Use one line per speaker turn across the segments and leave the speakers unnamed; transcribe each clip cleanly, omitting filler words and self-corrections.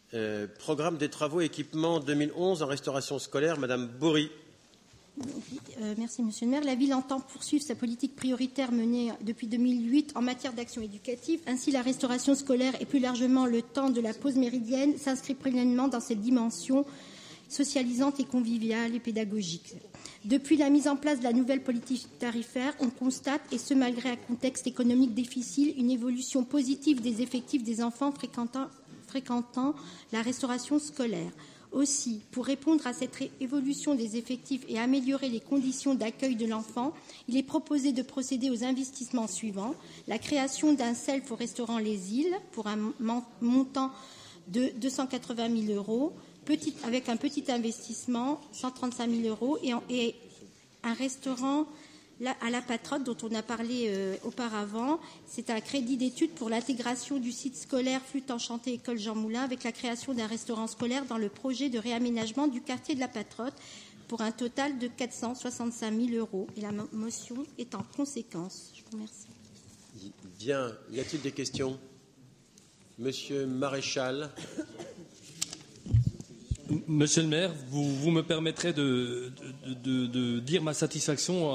Programme des travaux et équipements 2011 en restauration scolaire, Madame Bory.
Merci, Monsieur le maire. La ville entend poursuivre sa politique prioritaire menée depuis 2008 en matière d'action éducative. Ainsi, la restauration scolaire et plus largement le temps de la pause méridienne s'inscrit pleinement dans cette dimension socialisante et conviviale et pédagogique. Depuis la mise en place de la nouvelle politique tarifaire, on constate, et ce malgré un contexte économique difficile, une évolution positive des effectifs des enfants fréquentant la restauration scolaire. Aussi, pour répondre à cette évolution des effectifs et améliorer les conditions d'accueil de l'enfant, il est proposé de procéder aux investissements suivants. La création d'un self au restaurant Les Îles pour un montant de 280 000 €, avec un petit investissement, 135 000 € et un restaurant à la Patrotte dont on a parlé auparavant. C'est un crédit d'études pour l'intégration du site scolaire Flûte Enchantée École Jean Moulin avec la création d'un restaurant scolaire dans le projet de réaménagement du quartier de la Patrotte pour un total de 465 000 €. Et la motion est en conséquence. Je vous remercie.
Bien. Y a-t-il des questions? Monsieur Maréchal.
Monsieur le maire, vous me permettrez de dire ma satisfaction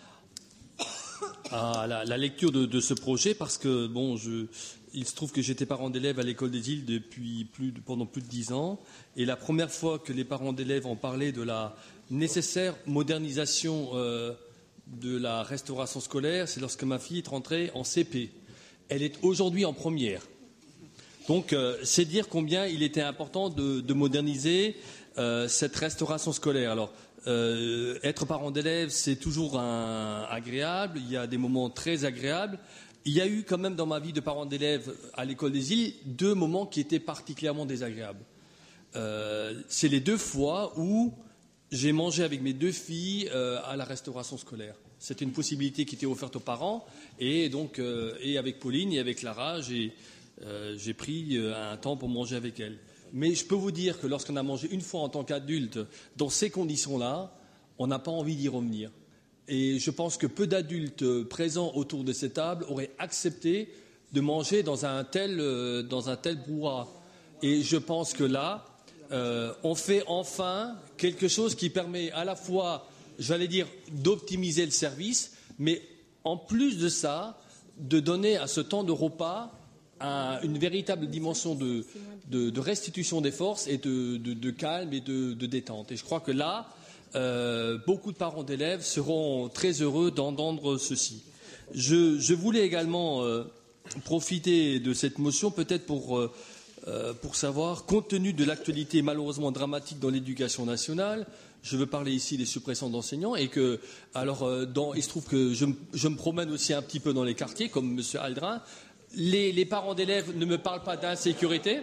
à la lecture de ce projet parce que, bon, il se trouve que j'étais parent d'élèves à l'école des Îles pendant plus de 10 ans et la première fois que les parents d'élèves ont parlé de la nécessaire modernisation de la restauration scolaire, c'est lorsque ma fille est rentrée en CP. Elle est aujourd'hui en première. Donc, c'est dire combien il était important de moderniser cette restauration scolaire. Alors, être parent d'élèves, c'est toujours agréable. Il y a des moments très agréables. Il y a eu quand même dans ma vie de parent d'élèves à l'école des Îles 2 moments qui étaient particulièrement désagréables. C'est les 2 fois où j'ai mangé avec mes 2 filles à la restauration scolaire. C'était une possibilité qui était offerte aux parents et donc et avec Pauline et avec Lara, j'ai pris un temps pour manger avec elle. Mais je peux vous dire que lorsqu'on a mangé une fois en tant qu'adulte dans ces conditions-là, on n'a pas envie d'y revenir. Et je pense que peu d'adultes présents autour de cette table auraient accepté de manger dans un tel brouhaha. Et je pense que là, on fait enfin quelque chose qui permet à la fois, j'allais dire, d'optimiser le service, mais en plus de ça, de donner à ce temps de repas une véritable dimension de restitution des forces et de calme et de détente. Et je crois que là, beaucoup de parents d'élèves seront très heureux d'entendre ceci. Je voulais également profiter de cette motion peut-être pour savoir, compte tenu de l'actualité malheureusement dramatique dans l'éducation nationale, je veux parler ici des suppressions d'enseignants et que, alors, il se trouve que je me promène aussi un petit peu dans les quartiers, comme M. Aldrin. Les parents d'élèves ne me parlent pas d'insécurité.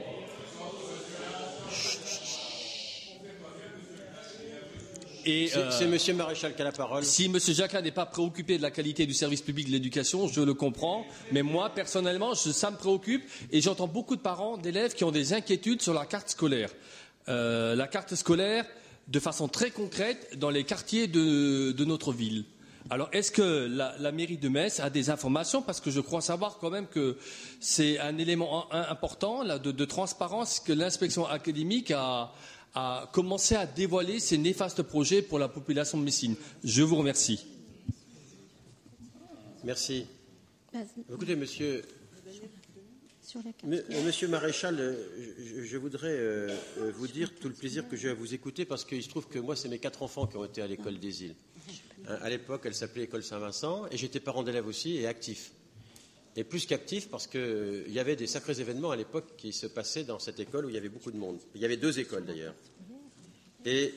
C'est M. Maréchal qui a la parole.
Si M. Jacquelin n'est pas préoccupé de la qualité du service public de l'éducation, je le comprends. Mais moi, personnellement, ça me préoccupe. Et j'entends beaucoup de parents d'élèves qui ont des inquiétudes sur la carte scolaire. La carte scolaire, de façon très concrète, dans les quartiers de notre ville. Alors, est-ce que la mairie de Metz a des informations? Parce que je crois savoir quand même que c'est un élément important là, de transparence que l'inspection académique a commencé à dévoiler ces néfastes projets pour la population de Messine. Je vous remercie.
Merci. Écoutez, monsieur Maréchal, je voudrais vous dire tout le plaisir que j'ai à vous écouter parce qu'il se trouve que moi, c'est mes 4 enfants qui ont été à l'école des Îles. À l'époque, elle s'appelait École Saint-Vincent et j'étais parent d'élèves aussi et actif. Et plus qu'actif parce qu'il y avait des sacrés événements à l'époque qui se passaient dans cette école où il y avait beaucoup de monde. Il y avait 2 écoles d'ailleurs. Et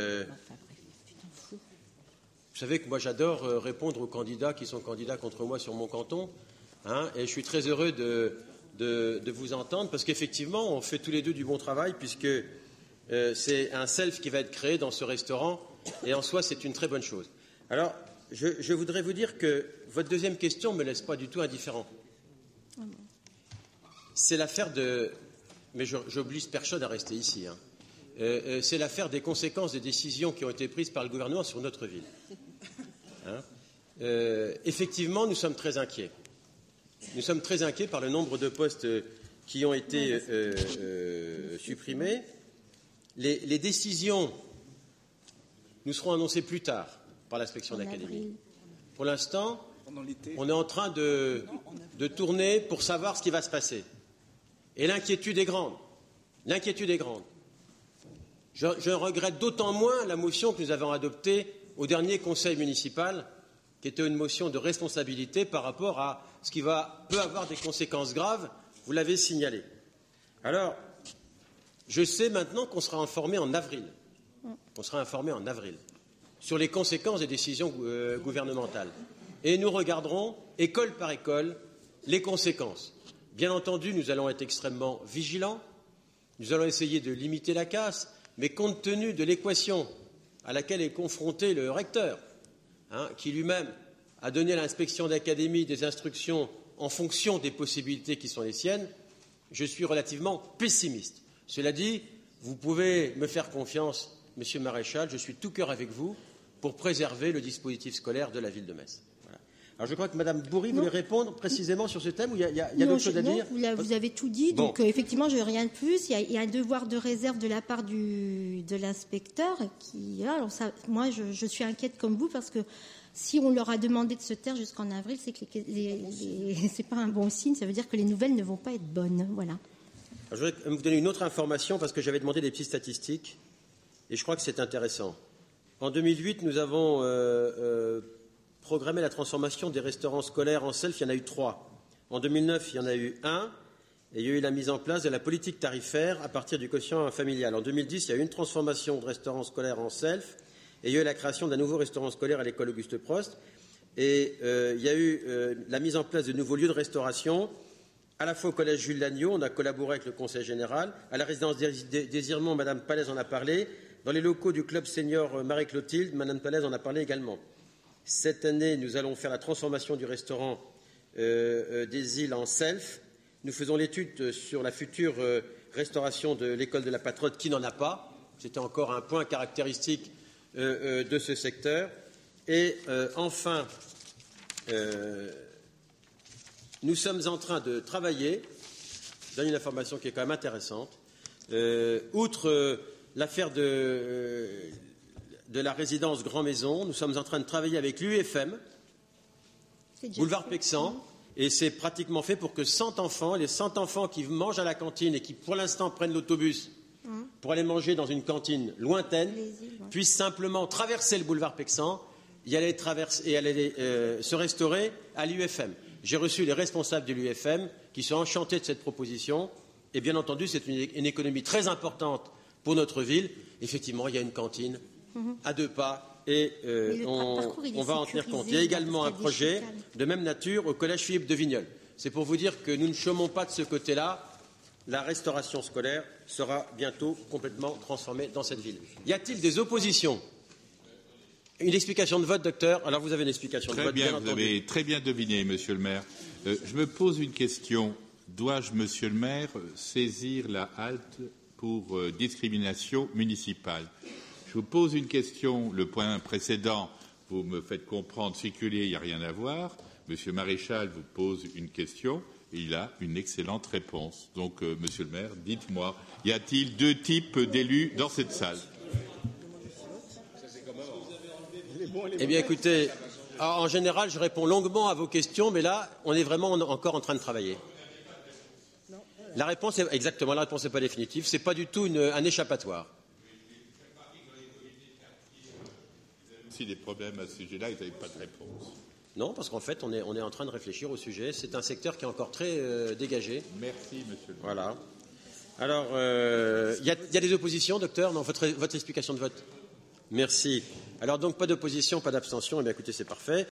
vous savez que moi j'adore répondre aux candidats qui sont candidats contre moi sur mon canton. Et je suis très heureux de vous entendre parce qu'effectivement on fait tous les deux du bon travail puisque c'est un self qui va être créé dans ce restaurant et en soi c'est une très bonne chose. Alors je voudrais vous dire que votre deuxième question ne me laisse pas du tout indifférent. C'est l'affaire de... Mais j'oblige personne à rester ici. C'est l'affaire des conséquences des décisions qui ont été prises par le gouvernement sur notre ville. Effectivement, nous sommes très inquiets. Nous sommes très inquiets par le nombre de postes qui ont été supprimées. Les décisions nous seront annoncées plus tard par l'inspection d'académie. Pour l'instant, on est en train de tourner pour savoir ce qui va se passer. Et l'inquiétude est grande. L'inquiétude est grande. Je regrette d'autant moins la motion que nous avons adoptée au dernier conseil municipal, qui était une motion de responsabilité par rapport à ce qui peut avoir des conséquences graves. Vous l'avez signalé. Alors, je sais maintenant qu'on sera informé en avril. On sera informé en avril sur les conséquences des décisions gouvernementales. Et nous regarderons, école par école, les conséquences. Bien entendu, nous allons être extrêmement vigilants. Nous allons essayer de limiter la casse, mais compte tenu de l'équation à laquelle est confronté le recteur, qui lui-même a donné à l'inspection d'académie des instructions en fonction des possibilités qui sont les siennes, je suis relativement pessimiste. Cela dit, vous pouvez me faire confiance, Monsieur Maréchal, je suis tout cœur avec vous pour préserver le dispositif scolaire de la ville de Metz. Voilà. Alors je crois que Mme Bourri voulait répondre précisément sur ce thème, ou il y a d'autres choses à dire?
Vous avez tout dit, donc effectivement, je n'ai rien de plus. Il y a un devoir de réserve de la part de l'inspecteur. Moi, je suis inquiète comme vous, parce que si on leur a demandé de se taire jusqu'en avril, c'est que c'est pas un bon signe. Ça veut dire que les nouvelles ne vont pas être bonnes. Voilà.
Alors, je voudrais vous donner une autre information, parce que j'avais demandé des petites statistiques, et je crois que c'est intéressant. En 2008, nous avons programmé la transformation des restaurants scolaires en self. Il y en a eu 3. En 2009, il y en a eu 1, et il y a eu la mise en place de la politique tarifaire à partir du quotient familial. En 2010, il y a eu une transformation de restaurants scolaires en self, et il y a eu la création d'un nouveau restaurant scolaire à l'école Auguste Prost, et il y a eu la mise en place de nouveaux lieux de restauration, à la fois au collège Jules Lagneau, on a collaboré avec le conseil général, à la résidence Désirement, Mme Palaise en a parlé, dans les locaux du club senior Marie-Clotilde, Mme Palaise en a parlé également. Cette année, nous allons faire la transformation du restaurant des îles en self. Nous faisons l'étude sur la future restauration de l'école de la Patrotte, qui n'en a pas. C'était encore un point caractéristique de ce secteur. Et enfin, nous sommes en train de travailler, je donne une information qui est quand même intéressante, outre l'affaire de la résidence Grand Maison, nous sommes en train de travailler avec l'UFM, boulevard Pexan, et c'est pratiquement fait pour que 100 enfants, les 100 enfants qui mangent à la cantine et qui pour l'instant prennent l'autobus pour aller manger dans une cantine lointaine, puissent simplement traverser le boulevard Pexan et aller se restaurer à l'UFM. J'ai reçu les responsables de l'UFM qui sont enchantés de cette proposition, et bien entendu c'est une économie très importante pour notre ville. Effectivement, il y a une cantine à 2 pas et on va en tenir compte. Il y a également un projet de même nature au collège Philippe de Vigneulles. C'est pour vous dire que nous ne chômons pas de ce côté-là. La restauration scolaire sera bientôt complètement transformée dans cette ville. Y a-t-il des oppositions? Une explication de vote, docteur. Alors vous avez une explication de vote, bien entendu.
Vous avez très bien deviné, monsieur le maire. Je me pose une question. Dois-je, monsieur le maire, saisir la halte pour discrimination municipale? Je vous pose une question. Le point précédent, vous me faites comprendre, circuler, il n'y a rien à voir. Monsieur Maréchal vous pose une question et il a une excellente réponse. Donc, monsieur le maire, dites-moi, y a-t-il 2 types d'élus dans cette salle?
Eh bien, écoutez, en général, je réponds longuement à vos questions, mais là, on est vraiment encore en train de travailler. La réponse est exactement, la réponse n'est pas définitive. C'est pas du tout un échappatoire.
Si des problèmes à ce sujet-là, vous n'avez pas de réponse.
Non, parce qu'en fait, on est en train de réfléchir au sujet. C'est un secteur qui est encore très dégagé.
Merci, monsieur le maire.
Voilà. Alors, il y a des oppositions, docteur? Non, votre explication de vote. Merci. Alors donc, pas d'opposition, pas d'abstention. Eh bien, écoutez, c'est parfait.